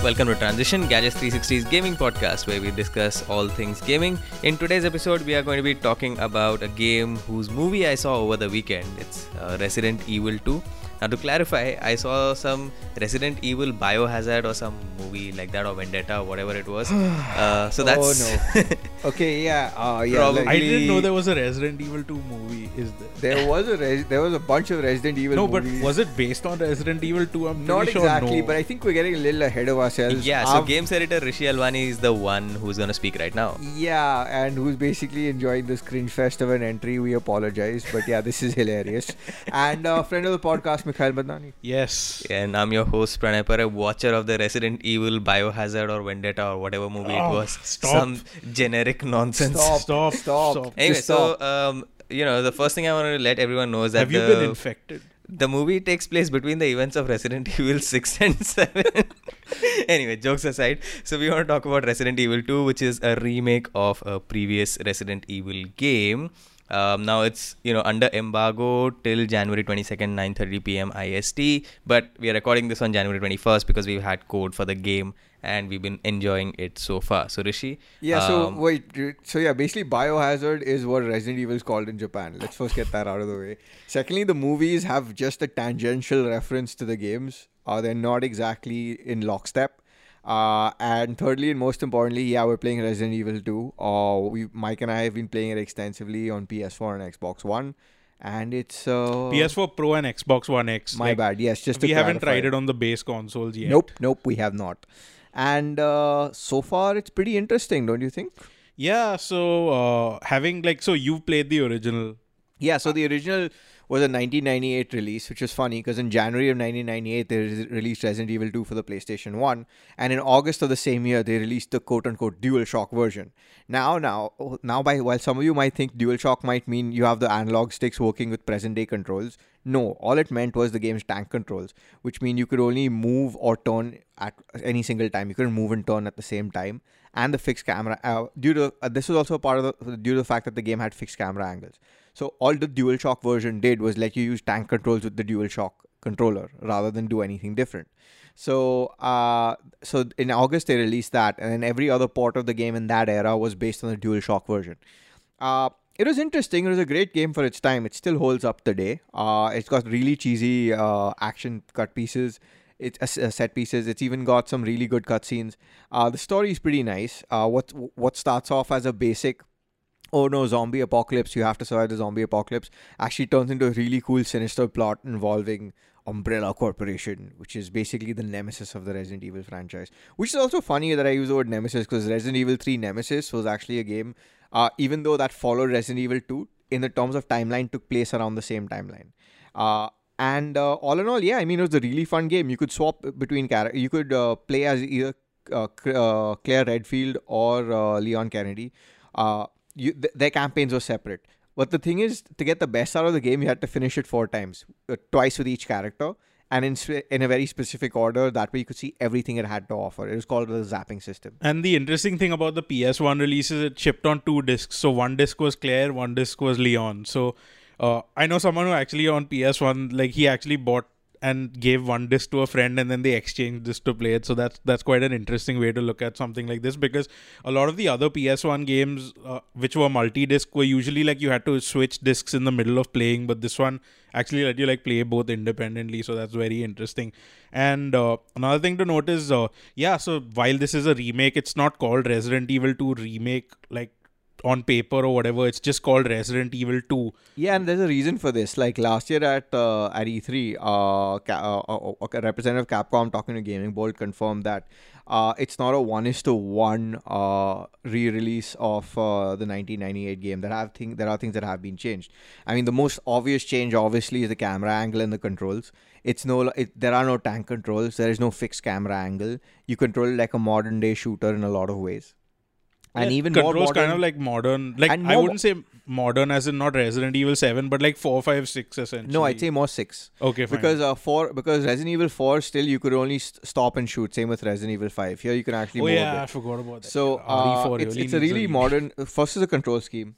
Welcome to Transition, Gadgets 360's gaming podcast where we discuss all things gaming. In today's episode, we are going to be talking about a game whose movie I saw over the weekend. It's Resident Evil 2. Now, to clarify, I saw some Resident Evil Biohazard or some movie like that, or Vendetta, whatever it was. So that's... Oh, no. Okay, yeah. Probably- I didn't know there was a Resident Evil 2 movie. Is there? There was a bunch of Resident Evil No, movies. but was it based on Resident Evil 2? I'm Not pretty sure exactly, no. but I think we're getting a little ahead of ourselves. Yeah, so games editor Rishi Alwani is the one who's going to speak right now. Yeah, and who's basically enjoying this cringe fest of an entry. We apologize, but yeah, this is hilarious. And friend of the podcast, Mikhail Badnani. Yes. And I'm your host, Pranay Paray, watcher of the Resident Evil Biohazard or Vendetta or whatever movie it was. Stop. Some generic nonsense. Stop. Anyway, Just stop. so, the first thing I want to let everyone know is that Have you been infected? the movie takes place between the events of Resident Evil 6 and 7. Anyway, jokes aside, so we want to talk about Resident Evil 2, which is a remake of a previous Resident Evil game. Now it's under embargo till January 22nd, 9:30 p.m. IST, but we are recording this on January 21st because we've had code for the game and we've been enjoying it so far. So Rishi, Yeah, basically Biohazard is what Resident Evil is called in Japan. Let's first get that out of the way. Secondly, the movies have just a tangential reference to the games. They're not exactly in lockstep. And thirdly, and most importantly, we're playing Resident Evil 2. Mike and I have been playing it extensively on PS4 and Xbox One. And it's... PS4 Pro and Xbox One X. My bad, yes. Just to we haven't clarify. tried it on the base consoles yet. Nope, we have not. And so far, it's pretty interesting, don't you think? Yeah, so you've played the original. Yeah, so the original was a 1998 release, which was funny because in January of 1998, they released Resident Evil 2 for the PlayStation 1. And in August of the same year, they released the quote-unquote DualShock version. While some of you might think DualShock might mean you have the analog sticks working with present-day controls, no, all it meant was the game's tank controls, which mean you could only move or turn at any single time. You couldn't move and turn at the same time. And the fixed camera, this was also part of due to the fact that the game had fixed camera angles. So all the DualShock version did was let you use tank controls with the DualShock controller rather than do anything different. So in August they released that, and then every other port of the game in that era was based on the DualShock version. It was interesting. It was a great game for its time. It still holds up today. It's got really cheesy action cut pieces. It's set pieces. It's even got some really good cutscenes. The story is pretty nice. What starts off as a basic, oh no, zombie apocalypse, you have to survive the zombie apocalypse, actually turns into a really cool, sinister plot involving Umbrella Corporation, which is basically the nemesis of the Resident Evil franchise. Which is also funny that I use the word nemesis because Resident Evil 3 Nemesis was actually a game, even though that followed Resident Evil 2, in the terms of timeline, took place around the same timeline. And all in all, it was a really fun game. You could swap between characters. You could play as either Claire Redfield or Leon Kennedy. Their campaigns were separate. But the thing is, to get the best out of the game, you had to finish it 4 times. Twice with each character. And in a very specific order. That way you could see everything it had to offer. It was called the zapping system. And the interesting thing about the PS1 release is it shipped on 2 discs. So one disc was Claire, one disc was Leon. So I know someone who actually on PS1, he actually bought and gave one disc to a friend and then they exchanged this to play it. So that's quite an interesting way to look at something like this, because a lot of the other PS1 games which were multi-disc were usually you had to switch discs in the middle of playing, but this one actually let you play both independently. So that's very interesting. And another thing to note is, so while this is a remake, it's not called Resident Evil 2 Remake on paper or whatever. It's just called Resident Evil 2. Yeah, and there's a reason for this. Last year at E3, a representative of Capcom talking to Gaming Bolt confirmed that it's not a 1:1 re-release of the 1998 game. There are things that have been changed. I mean, the most obvious change obviously is the camera angle and the controls. There are no tank controls. There is no fixed camera angle. You control it like a modern day shooter in a lot of ways. And even controls more modern, kind of like modern. I wouldn't say modern as in not Resident Evil 7, but 4, 5, 6 essentially. No, I'd say more 6. Okay, fine. Because Resident Evil 4 still you could only stop and shoot. Same with Resident Evil 5. Here you can actually move a bit. I forgot about that. So it's a really modern. First is the control scheme.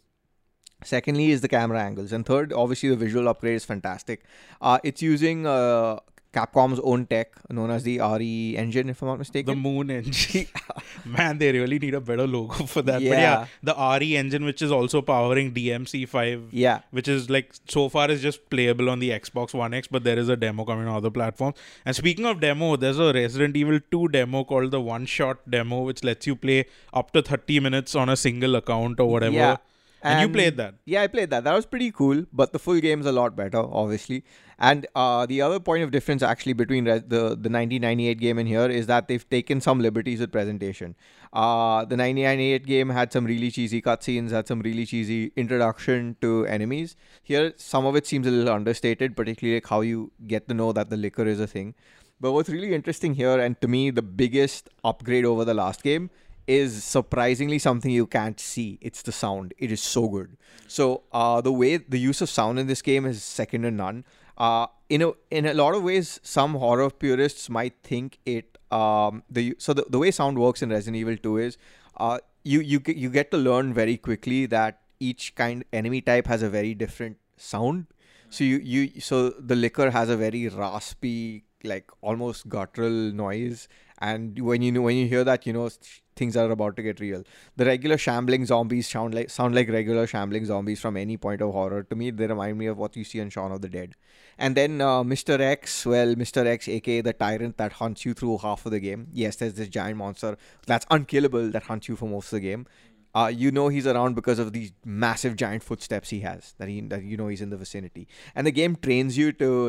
Secondly is the camera angles, and third, obviously the visual upgrade is fantastic. It's using Capcom's own tech, known as the RE engine, if I'm not The mistaken. Moon engine. Man, they really need a better logo for that. But Yeah. yeah, the RE engine, which is also powering DMC5, Yeah. which is like so far is just playable on the Xbox One X, but there is a demo coming on other platforms. And speaking of demo, there's a Resident Evil 2 demo called the One Shot demo, which lets you play up to 30 minutes on a single account or whatever. Yeah. And you played that. Yeah, I played that. That was pretty cool, but the full game's a lot better, obviously. And the other point of difference actually between the 1998 game and here is that they've taken some liberties with presentation. The 1998 game had some really cheesy cutscenes, had some really cheesy introduction to enemies. Here, some of it seems a little understated, particularly like how you get to know that the liquor is a thing. But what's really interesting here, and to me, the biggest upgrade over the last game, is surprisingly something you can't see. It's the sound. It is so good. So the way the use of sound in this game is second to none. In a lot of ways, some horror purists might think it. The way sound works in Resident Evil 2 is you get to learn very quickly that each kind enemy type has a very different sound. So so the liquor has a very raspy, like almost guttural noise, and when you hear that, things are about to get real. The regular shambling zombies sound like regular shambling zombies from any point of horror. To me, they remind me of what you see in Shaun of the Dead. And then Mr. X, Mr. X, aka the tyrant that hunts you through half of the game. Yes, there's this giant monster that's unkillable that hunts you for most of the game. He's around because of these massive giant footsteps he has. That he's in the vicinity, and the game trains you to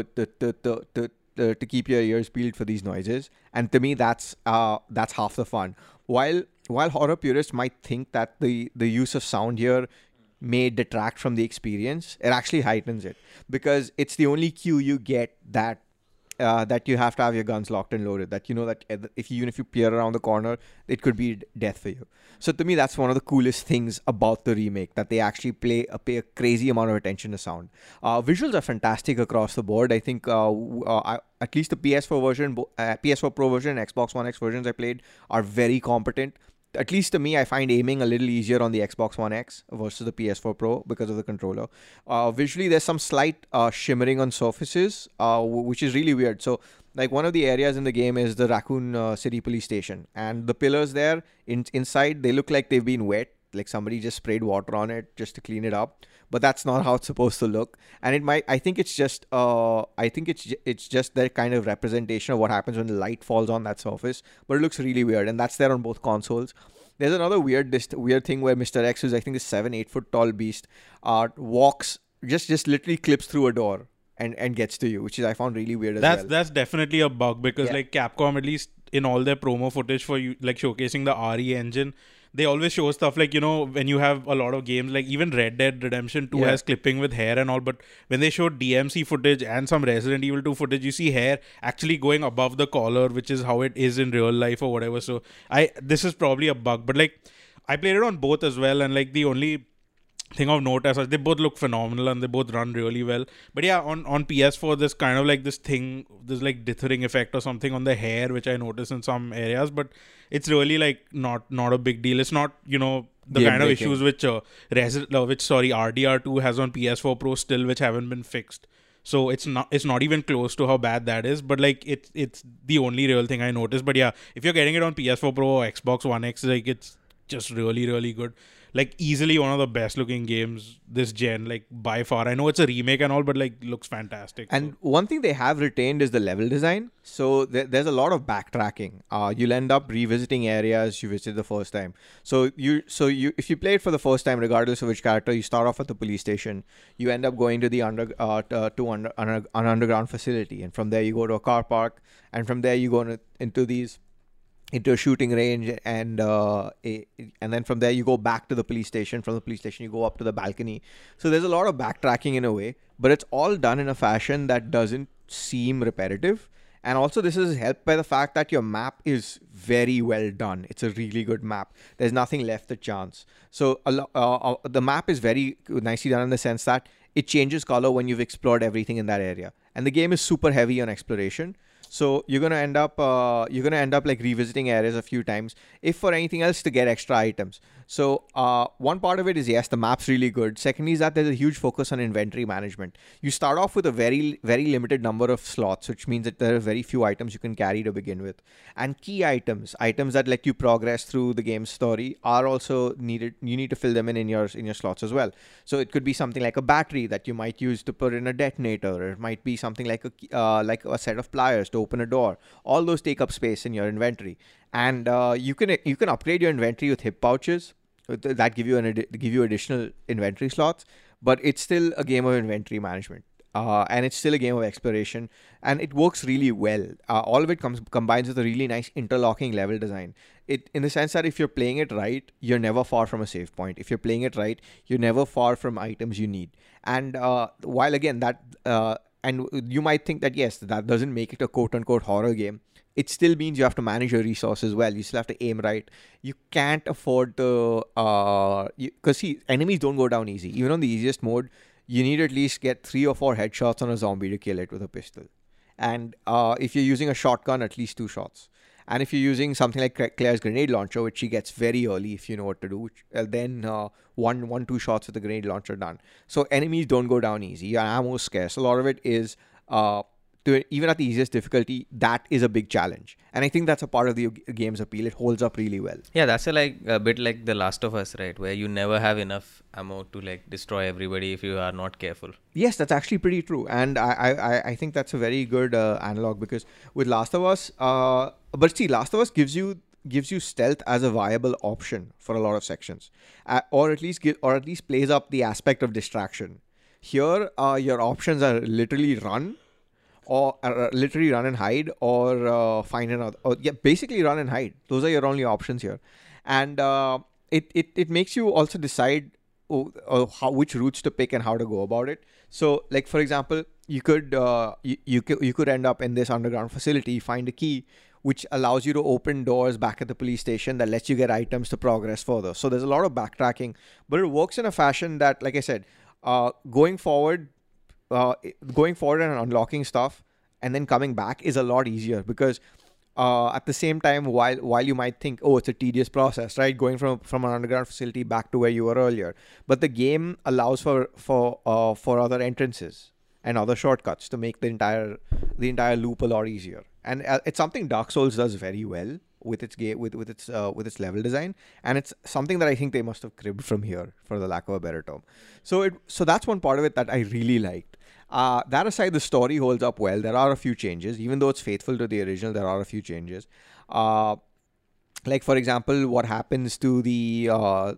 keep your ears peeled for these noises. And to me, that's half the fun. While horror purists might think that the use of sound here may detract from the experience, it actually heightens it, because it's the only cue you get that you have to have your guns locked and loaded. That that even if you peer around the corner, it could be death for you. So to me, that's one of the coolest things about the remake, that they actually pay a crazy amount of attention to sound. Visuals are fantastic across the board. I think at least the PS4 version, PS4 Pro version, Xbox One X versions I played are very competent. At least to me, I find aiming a little easier on the Xbox One X versus the PS4 Pro because of the controller. Visually, there's some slight shimmering on surfaces, which is really weird. So, like, one of the areas in the game is the Raccoon City Police Station, and the pillars there inside, they look like they've been wet, like somebody just sprayed water on it just to clean it up. But that's not how it's supposed to look. And I think it's just that kind of representation of what happens when the light falls on that surface. But it looks really weird, and that's there on both consoles. There's another weird thing where Mr. X, who's I think a 7-8 foot tall beast, walks, just literally clips through a door and gets to you, which is I found really weird as well. That's definitely a bug, because like Capcom, at least in all their promo footage for you, like showcasing the RE engine, they always show stuff like, when you have a lot of games, like even Red Dead Redemption 2 has clipping with hair and all, but when they showed DMC footage and some Resident Evil 2 footage, you see hair actually going above the collar, which is how it is in real life or whatever. So this is probably a bug, but like I played it on both as well, and like the only thing of note as such, they both look phenomenal and they both run really well. But yeah, on PS4, there's kind of like this like dithering effect or something on the hair, which I noticed in some areas, but it's really like not a big deal. It's not, the kind of issues which RDR2 has on PS4 Pro still, which haven't been fixed. So it's not even close to how bad that is, but like it's the only real thing I noticed. But yeah, if you're getting it on PS4 Pro or Xbox One X, like it's just really, really good. Like easily one of the best looking games this gen, like by far. I know it's a remake and all, but like looks fantastic. And one thing they have retained is the level design. So there's a lot of backtracking. You'll end up revisiting areas you visited the first time. So if you play it for the first time, regardless of which character, you start off at the police station. You end up going to the an underground facility, and from there you go to a car park, and from there you go into a shooting range, and then from there you go back to the police station. From the police station you go up to the balcony. So there's a lot of backtracking in a way, but it's all done in a fashion that doesn't seem repetitive. And also this is helped by the fact that your map is very well done. It's a really good map. There's nothing left to chance. So the map is very nicely done in the sense that it changes color when you've explored everything in that area. And the game is super heavy on exploration. So you're gonna end up like revisiting areas a few times, if for anything else to get extra items. So one part of it is, yes, the map's really good. Secondly is that there's a huge focus on inventory management. You start off with a very, very limited number of slots, which means that there are very few items you can carry to begin with. And key items that let you progress through the game's story, are also needed. You need to fill them in your slots as well. So it could be something like a battery that you might use to put in a detonator, or it might be something like a set of pliers to open a door. All those take up space in your inventory. And you can upgrade your inventory with hip pouches that give you additional inventory slots, but it's still a game of inventory management, and it's still a game of exploration, and it works really well. All of it combines with a really nice interlocking level design. It, in the sense that if you're playing it right, you're never far from a save point. If you're playing it right, you're never far from items you need. And while again that and you might think that yes, that doesn't make it a quote unquote horror game, it still means you have to manage your resources well. You still have to aim right. You can't afford to, because see, enemies don't go down easy. Even on the easiest mode, you need to at least get 3 or 4 headshots on a zombie to kill it with a pistol. And if you're using a shotgun, at least 2 shots. And if you're using something like Claire's grenade launcher, which she gets very early if you know what to do, then 2 shots with the grenade launcher done. So enemies don't go down easy. Your ammo is scarce. A lot of it is even at the easiest difficulty, that is a big challenge. And I think that's a part of the game's appeal. It holds up really well. Yeah, that's a bit like The Last of Us, right? Where you never have enough ammo to destroy everybody if you are not careful. Yes, that's actually pretty true. And I think that's a very good analog, because with Last of Us, but see, Last of Us gives you stealth as a viable option for a lot of sections, or at least plays up the aspect of distraction. Here, your options are literally run, or literally run and hide, or find another, or basically run and hide. Those are your only options here, and it makes you also decide which routes to pick and how to go about it. So, like for example, you could end up in this underground facility, find a key which allows you to open doors back at the police station that lets you get items to progress further. So there's a lot of backtracking, but it works in a fashion that, like I said, going forward and unlocking stuff and then coming back is a lot easier, because at the same time, while you might think, oh, it's a tedious process, right, going from an underground facility back to where you were earlier, but the game allows for other entrances and other shortcuts to make the entire loop a lot easier. And it's something Dark Souls does very well with its its level design, and it's something that I think they must have cribbed from here, for the lack of a better term. So that's one part of it that I really liked. That aside, the story holds up well. There are a few changes, even though it's faithful to the original. There are a few changes. Like for example, what happens to the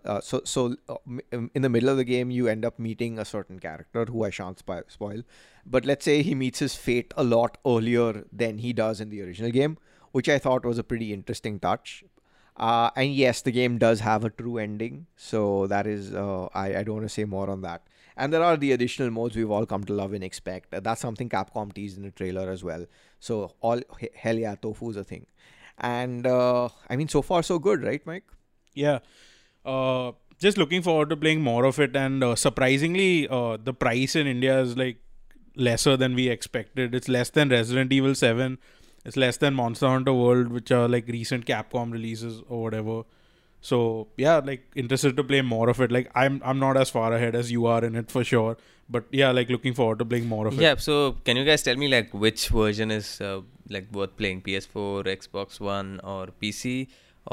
in the middle of the game, you end up meeting a certain character who I shan't spoil, but let's say he meets his fate a lot earlier than he does in the original game, which I thought was a pretty interesting touch. And yes, the game does have a true ending, so that is I don't want to say more on that. And there are the additional modes we've all come to love and expect. That's something Capcom teased in the trailer as well. So hell yeah, tofu's a thing. And I mean, so far so good, right, Mike? Yeah. Just looking forward to playing more of it. And surprisingly, the price in India is lesser than we expected. It's less than Resident Evil 7. It's less than Monster Hunter World, which are recent Capcom releases or whatever. So yeah, interested to play more of it. I'm not as far ahead as you are in it for sure, but yeah, looking forward to playing more of it. Yeah. So can you guys tell me which version is worth playing? PS4, Xbox One, or PC,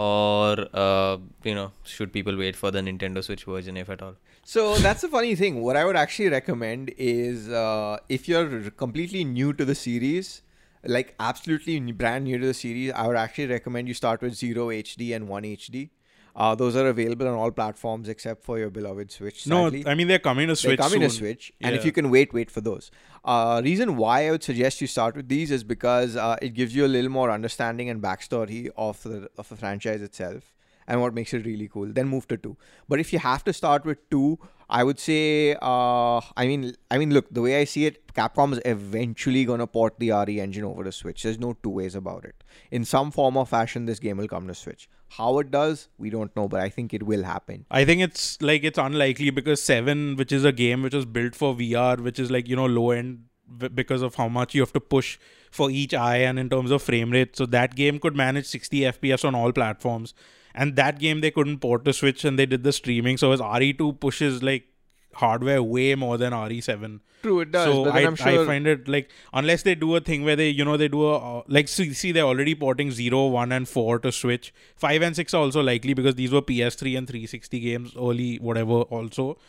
or should people wait for the Nintendo Switch version, if at all? So that's the funny thing. What I would actually recommend is if you're completely new to the series, absolutely brand new to the series, I would actually recommend you start with 0 HD and 1 HD. Those are available on all platforms except for your beloved Switch. Sadly. No, I mean, they're coming to Switch soon. To Switch. And if you can wait for those. Reason why I would suggest you start with these is because it gives you a little more understanding and backstory of the franchise itself and what makes it really cool. Then move to 2. But if you have to start with 2, I would say, I mean, look, the way I see it, Capcom is eventually going to port the RE engine over to Switch. There's no two ways about it. In some form or fashion, this game will come to Switch. How it does, we don't know, but I think it will happen. I think it's unlikely, because 7, which is a game which was built for VR, which is low end because of how much you have to push for each eye and in terms of frame rate. So that game could manage 60 FPS on all platforms. and that game they couldn't port to Switch, and they did the streaming. So his RE2 pushes like hardware way more than RE7. True, it does. So but then I'm sure I find it like, unless they do a thing where they they do a like, see they're already porting 0, 1 and 4 to Switch. 5 and 6 are also likely because these were PS3 and 360 games early, whatever. Also,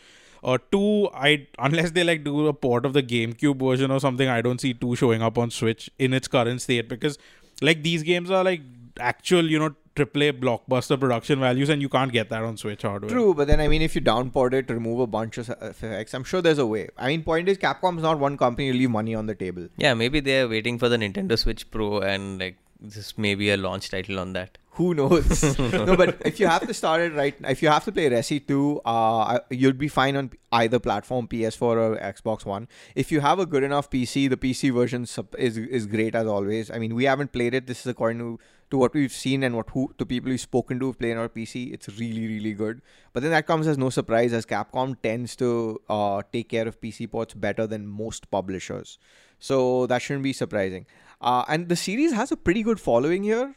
2, unless they like do a port of the GameCube version or something, I don't see 2 showing up on Switch in its current state, because like these games are like actual AAA blockbuster production values, and you can't get that on Switch hardware. True, but then I mean, if you downport it, remove a bunch of effects, I'm sure there's a way. I mean, point is, Capcom's not one company to leave money on the table. Yeah, maybe they're waiting for the Nintendo Switch Pro, and like this may be a launch title on that. Who knows? No, but if you have to start it right, if you have to play Resi 2, you'll be fine on either platform, PS4 or Xbox One. If you have a good enough PC, the PC version is great as always. I mean, we haven't played it. This is according to what we've seen and to people we've spoken to playing on our PC. It's really, really good. But then that comes as no surprise, as Capcom tends to take care of PC ports better than most publishers. So that shouldn't be surprising. And the series has a pretty good following here.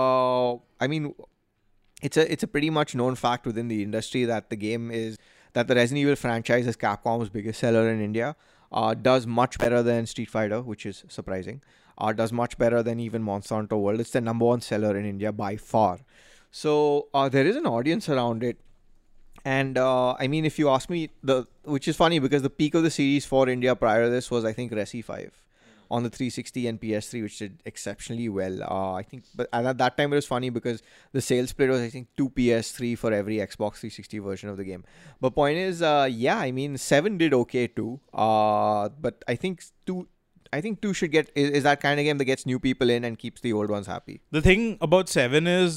I mean, it's a pretty much known fact within the industry that the Resident Evil franchise is Capcom's biggest seller in India. Does much better than Street Fighter, which is surprising. Does much better than even Monster Hunter World. It's the number 1 seller in India by far. So there is an audience around it. And I mean, if you ask me, which is funny because the peak of the series for India prior to this was, I think, Resi 5 on the 360 and PS3, which did exceptionally well. I think, but at that time it was funny because the sales split was, I think, 2 PS3 for every Xbox 360 version of the game. But point is, yeah, I mean, 7 did okay too. But I think 2 should get is that kind of game that gets new people in and keeps the old ones happy. The thing about 7 is,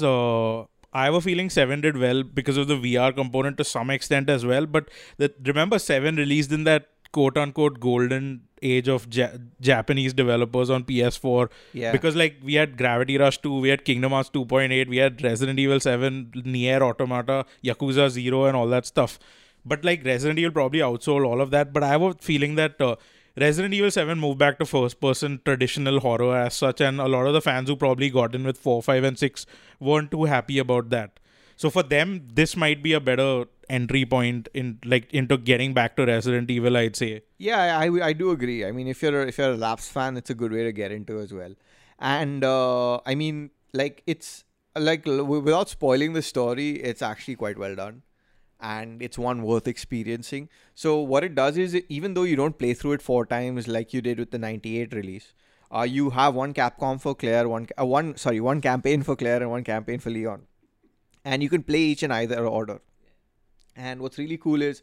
I have a feeling 7 did well because of the VR component to some extent as well. But remember, 7 released in that quote-unquote golden age of Japanese developers on PS4. Yeah. Because like we had Gravity Rush 2, we had Kingdom Hearts 2.8, we had Resident Evil 7, Nier Automata, Yakuza 0 and all that stuff. But like Resident Evil probably outsold all of that. But I have a feeling that Resident Evil 7 moved back to first-person traditional horror as such, and a lot of the fans who probably got in with 4, 5 and 6 weren't too happy about that. So for them, this might be a better entry point into getting back to Resident Evil, I'd say. Yeah, I do agree. I mean, if you're a Lapsed fan, it's a good way to get into as well. And I mean, like, it's like, without spoiling the story, it's actually quite well done. And it's one worth experiencing. So what it does is, even though you don't play through it 4 times like you did with the 98 release, you have one Capcom for Claire, one campaign for Claire and one campaign for Leon. And you can play each in either order. And what's really cool is,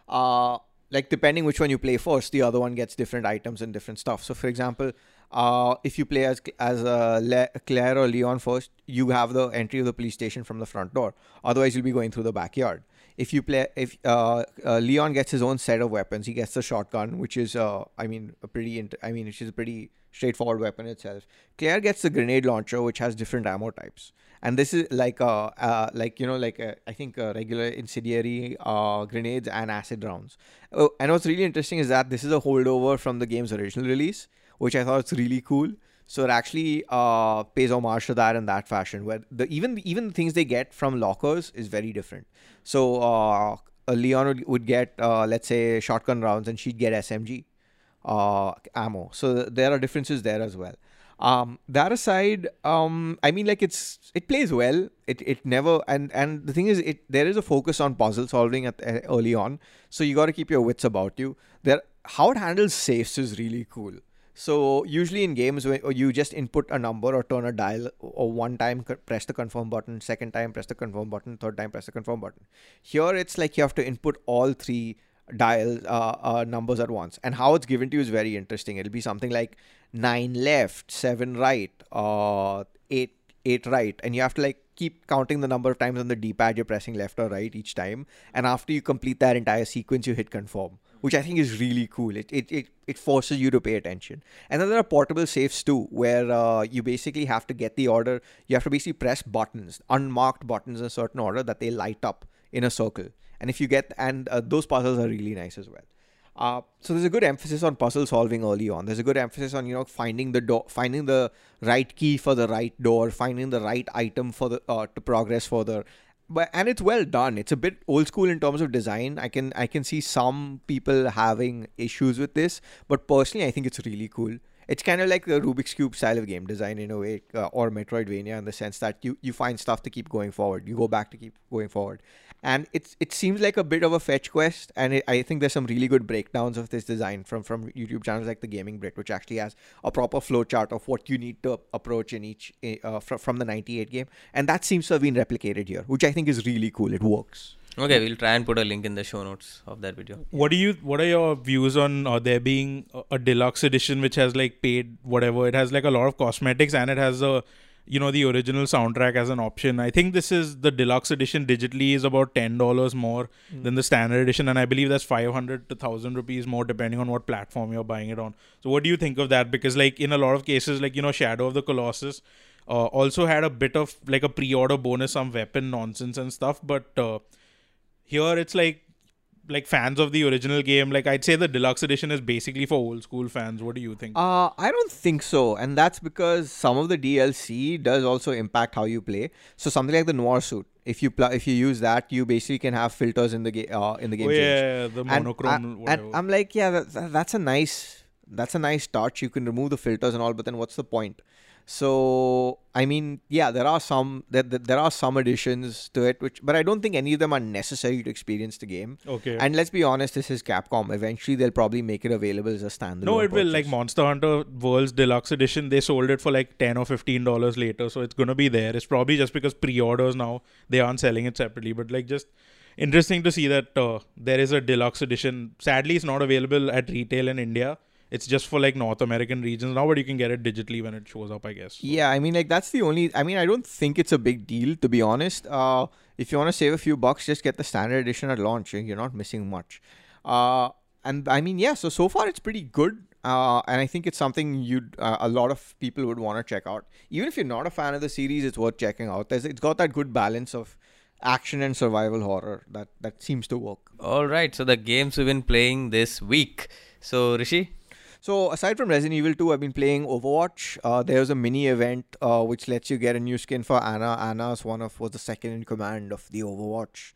like, depending which one you play first, the other one gets different items and different stuff. So, for example, if you play as Claire or Leon first, you have the entry of the police station from the front door. Otherwise, you'll be going through the backyard. If Leon gets his own set of weapons, he gets the shotgun, which is, which is a pretty straightforward weapon itself. Claire gets the grenade launcher, which has different ammo types. And this is I think regular incendiary grenades and acid rounds. Oh, and what's really interesting is that this is a holdover from the game's original release, which I thought was really cool. So it actually pays homage to that in that fashion, where even the things they get from lockers is very different. So Leon would get, let's say, shotgun rounds, and she'd get SMG ammo. So there are differences there as well. That aside, I mean, like, it plays well. It never, and the thing is, there is a focus on puzzle solving early on. So you got to keep your wits about you. How it handles safes is really cool. So usually in games where you just input a number or turn a dial, or one time press the confirm button, second time press the confirm button, third time press the confirm button. Here it's like you have to input all 3 dials numbers at once, and how it's given to you is very interesting. It'll be something like 9 left, 7 right, 8 right, and you have to like keep counting the number of times on the D-pad you're pressing left or right each time, and after you complete that entire sequence, you hit confirm, which I think is really cool. It forces you to pay attention. And then there are portable safes too, where you basically have to get the order. You have to basically press buttons, unmarked buttons in a certain order that they light up in a circle. And if you get, those puzzles are really nice as well. So there's a good emphasis on puzzle solving early on. There's a good emphasis on finding the door, finding the right key for the right door, finding the right item for the to progress further. And it's well done. It's a bit old school in terms of design. I can see some people having issues with this, but personally I think it's really cool. It's kind of like the Rubik's Cube style of game design in a way, or Metroidvania, in the sense that you find stuff to keep going forward. You go back to keep going forward. And it seems like a bit of a fetch quest. And I think there's some really good breakdowns of this design from YouTube channels like The Gaming Brit, which actually has a proper flowchart of what you need to approach in each from the 98 game. And that seems to have been replicated here, which I think is really cool. It works. Okay, we'll try and put a link in the show notes of that video. What are your views on there being a deluxe edition which has like paid whatever? It has like a lot of cosmetics and it has the original soundtrack as an option. I think this is the deluxe edition digitally is about $10 more than the standard edition, and I believe that's 500 to 1,000 rupees more depending on what platform you're buying it on. So what do you think of that? Because like in a lot of cases, like Shadow of the Colossus also had a bit of like a pre-order bonus, some weapon nonsense and stuff, but here it's like fans of the original game. Like I'd say the deluxe edition is basically for old school fans. What do you think? I don't think so, and that's because some of the DLC does also impact how you play. So something like the Noir suit, if you use that, you basically can have filters in the game. The monochrome. And I'm like, yeah, that's a nice touch. You can remove the filters and all, but then what's the point? So I mean, yeah, there are some additions to it, but I don't think any of them are necessary to experience the game. Okay. And let's be honest, this is Capcom. Eventually, they'll probably make it available as a standalone. No, it will. purchase. Like Monster Hunter World's Deluxe Edition, they sold it for like $10 or $15 later, so it's gonna be there. It's probably just because pre-orders now they aren't selling it separately, but like just interesting to see that there is a deluxe edition. Sadly, it's not available at retail in India. It's just for like North American regions now, but you can get it digitally when it shows up, I guess. So. Yeah, I mean, like that's the only. I mean, I don't think it's a big deal, to be honest. If you want to save a few bucks, just get the standard edition at launch. You're not missing much. And I mean, yeah. So far it's pretty good. And I think it's something a lot of people would want to check out. Even if you're not a fan of the series, it's worth checking out. It's got that good balance of action and survival horror that seems to work. All right. So the games we've been playing this week. So Rishi. So aside from Resident Evil 2, I've been playing Overwatch. There's a mini event which lets you get a new skin for Ana. Ana was the second in command of the Overwatch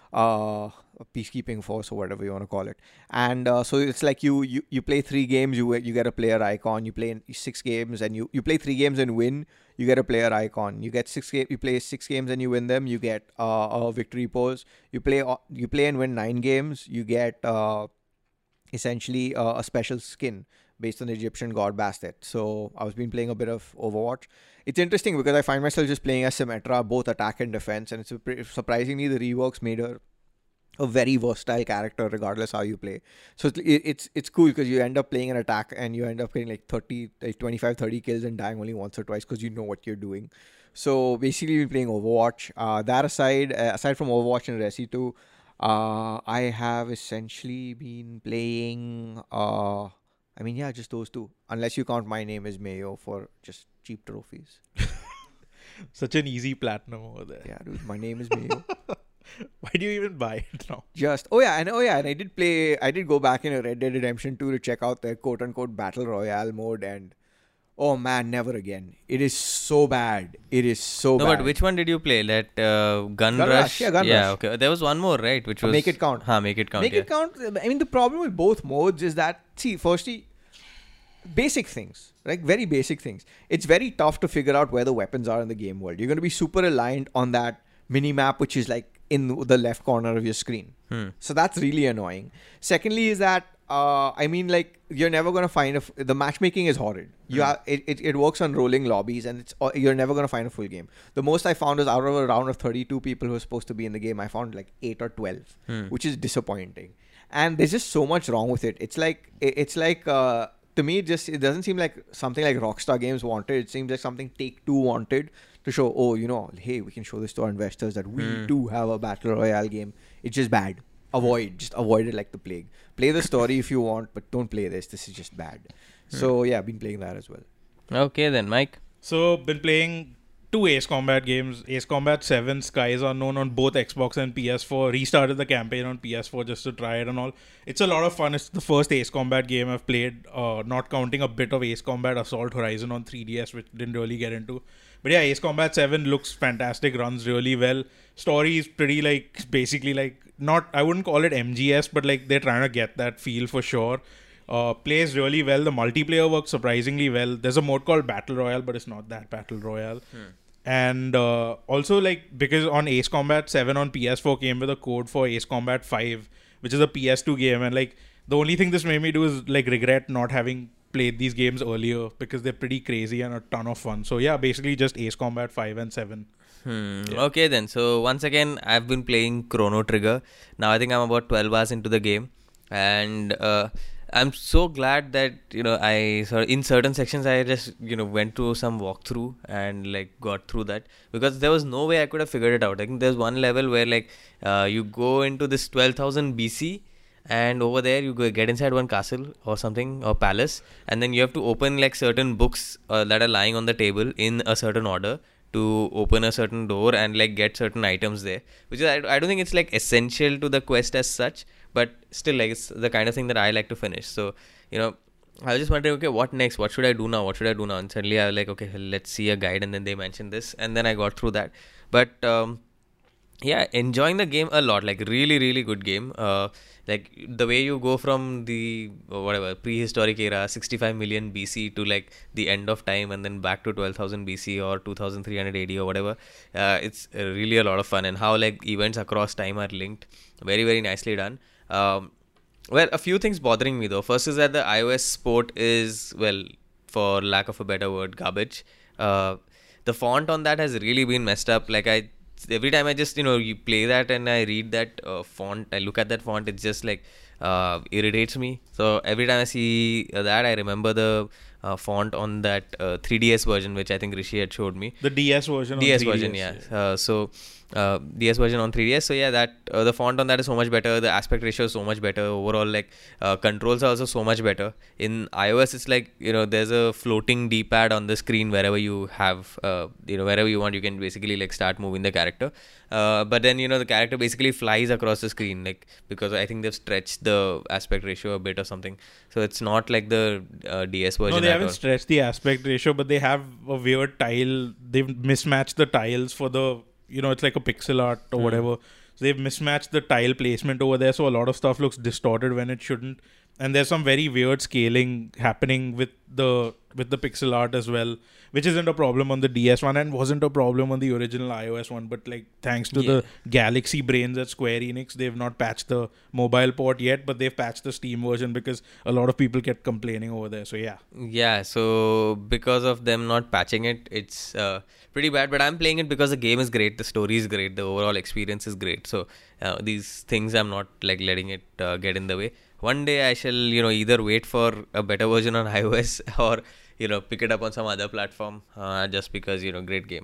peacekeeping force or whatever you want to call it. And so it's like you play 3 games, you get a player icon. You play 6 games and you play 3 games and win, you get a player icon. You play 6 games and you win them, you get a victory pose. You play and win 9 games, you get essentially a special skin based on the Egyptian god Bastet. So I've been playing a bit of Overwatch. It's interesting because I find myself just playing as Symmetra, both attack and defense, and it's surprisingly the reworks made her a very versatile character regardless how you play. So it's cool because you end up playing an attack and you end up getting like 25-30 kills and dying only once or twice because you know what you're doing. So basically we're playing Overwatch. That aside from Overwatch and Resi 2, I have essentially been playing just those 2, unless you count My Name Is Mayo for just cheap trophies. Such an easy platinum over there. Yeah, dude, My Name Is Mayo. Why do you even buy it now? And I did go back in Red Dead Redemption 2 to check out their quote-unquote Battle Royale mode, and oh man, never again. It is so bad. No, bad. But which one did you play? That Gun Rush? Yeah, Gun Rush. Okay. There was one more, right? Which was... Make It Count. Make It Count. Make It Count. I mean, the problem with both modes is that, firstly, basic things, like very basic things. It's very tough to figure out where the weapons are in the game world. You're going to be super reliant on that mini-map, which is like in the left corner of your screen. So that's really annoying. Secondly is that, you're never going to find the matchmaking is horrid. It works on rolling lobbies and you're never going to find a full game. The most I found is out of a round of 32 people who are supposed to be in the game, I found like 8 or 12, which is disappointing. And there's just so much wrong with it. It's like to me, it doesn't seem like something like Rockstar Games wanted. It seems like something Take-Two wanted to show, hey, we can show this to our investors that we do have a Battle Royale game. It's just bad. Just avoid it like the plague. Play the story if you want, but don't play this. This is just bad. So yeah, I've been playing that as well. Okay then, Mike. So been playing two Ace Combat games. Ace Combat 7 Skies Unknown on both Xbox and PS4. Restarted the campaign on PS4 just to try it and all. It's a lot of fun. It's the first Ace Combat game I've played, not counting a bit of Ace Combat Assault Horizon on 3DS, which didn't really get into. But yeah, Ace Combat 7 looks fantastic, runs really well. Story is pretty basically not, I wouldn't call it MGS, but they're trying to get that feel for sure. Plays really well. The multiplayer works surprisingly well. There's a mode called Battle Royale, but it's not that Battle Royale. And also because on Ace Combat 7 on PS4 came with a code for Ace Combat 5, which is a PS2 game, and the only thing this made me do is regret not having played these games earlier, because they're pretty crazy and a ton of fun. So yeah, basically just Ace Combat 5 and 7. Okay then, so once again I've been playing Chrono Trigger. Now I think I'm about 12 hours into the game, and I'm so glad that I in certain sections I just went through some walkthrough and got through that, because there was no way I could have figured it out. I think there's one level where you go into this 12,000 BC, and over there you get inside one castle or something, or palace, and then you have to open certain books that are lying on the table in a certain order to open a certain door and get certain items there, which is I don't think it's essential to the quest as such, but still it's the kind of thing that I like to finish. So I was just wondering, okay, what next, what should I do now, and suddenly I was okay, let's see a guide, and then they mentioned this, and then I got through that. But yeah, enjoying the game a lot, really really good game. The way you go from the prehistoric era, 65 million BC, to the end of time, and then back to 12,000 BC or 2300 AD or whatever, it's really a lot of fun, and how events across time are linked, very very nicely done. Well, a few things bothering me though. First is that the iOS port is, well, for lack of a better word, garbage. The font on that has really been messed up. Every time I just you play that and I read that font, I look at that font, it just irritates me. So every time I see that, I remember the font on that 3DS version, which I think Rishi had showed me. The DS version. DS version, yeah. DS version on 3DS. So yeah, that the font on that is so much better. The aspect ratio is so much better. Overall, controls are also so much better. In iOS, it's there's a floating D-pad on the screen wherever you have, wherever you want, you can basically start moving the character. But then the character basically flies across the screen, because I think they've stretched the aspect ratio a bit or something. So it's not like the DS version. No, they haven't stretched the aspect ratio, but they have a weird tile. They've mismatched the tiles for the, it's like a pixel art or whatever. So they've mismatched the tile placement over there, so a lot of stuff looks distorted when it shouldn't. And there's some very weird scaling happening with the pixel art as well, which isn't a problem on the DS one and wasn't a problem on the original iOS one. But thanks to the Galaxy brains at Square Enix, they've not patched the mobile port yet, but they've patched the Steam version because a lot of people kept complaining over there. So yeah, so because of them not patching it, it's pretty bad. But I'm playing it because the game is great, the story is great, the overall experience is great. So these things I'm not letting it get in the way. One day I shall either wait for a better version on iOS or pick it up on some other platform, just because great game.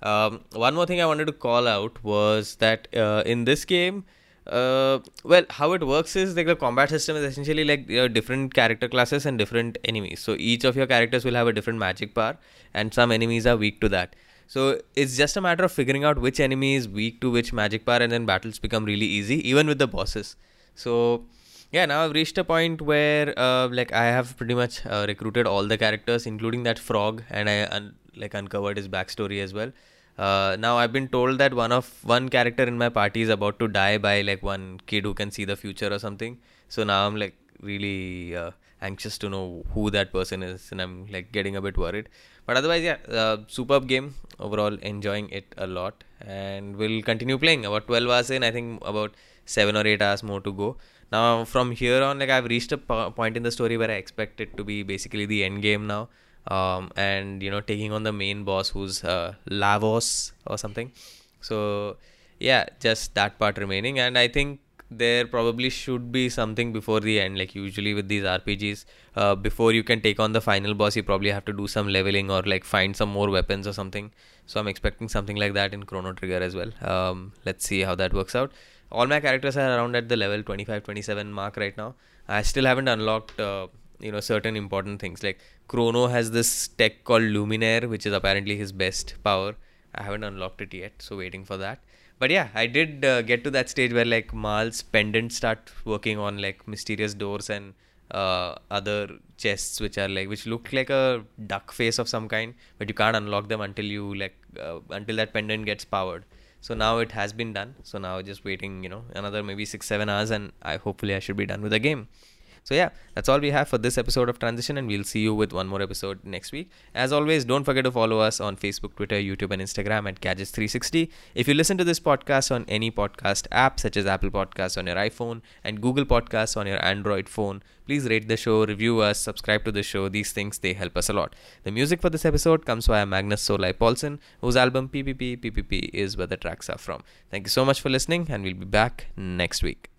One more thing I wanted to call out was that in this game, well, how it works is the combat system is essentially different character classes and different enemies. So each of your characters will have a different magic power, and some enemies are weak to that. So it's just a matter of figuring out which enemy is weak to which magic power, and then battles become really easy, even with the bosses. So yeah, now I've reached a point where I have pretty much recruited all the characters, including that frog, and I uncovered his backstory as well. Now I've been told that one character in my party is about to die by one kid who can see the future or something. So now I'm really anxious to know who that person is, and I'm getting a bit worried. But otherwise, yeah, superb game overall, enjoying it a lot, and we'll continue playing. About 12 hours in, I think about 7 or 8 hours more to go. Now from here on, I've reached a point in the story where I expect it to be basically the end game now, and taking on the main boss, who's Lavos or something. So yeah, just that part remaining, and I think there probably should be something before the end. Usually with these RPGs, before you can take on the final boss, you probably have to do some leveling or find some more weapons or something. So I'm expecting something like that in Chrono Trigger as well. Let's see how that works out. All my characters are around at the level 25-27 mark right now. I still haven't unlocked certain important things. Chrono has this tech called Luminaire, which is apparently his best power, I haven't unlocked it yet, so waiting for that. But yeah, I did get to that stage where like Mal's pendant start working on like mysterious doors and other chests which look like a duck face of some kind, but you can't unlock them until you until that pendant gets powered. So now it has been done. So now just waiting, another maybe 6-7 hours, and hopefully I should be done with the game. So yeah, that's all we have for this episode of Transition, and we'll see you with one more episode next week. As always, don't forget to follow us on Facebook, Twitter, YouTube, and Instagram at Gadgets360. If you listen to this podcast on any podcast app, such as Apple Podcasts on your iPhone and Google Podcasts on your Android phone, please rate the show, review us, subscribe to the show. These things, they help us a lot. The music for this episode comes via Magnus Solai Paulsen, whose album PPP is where the tracks are from. Thank you so much for listening, and we'll be back next week.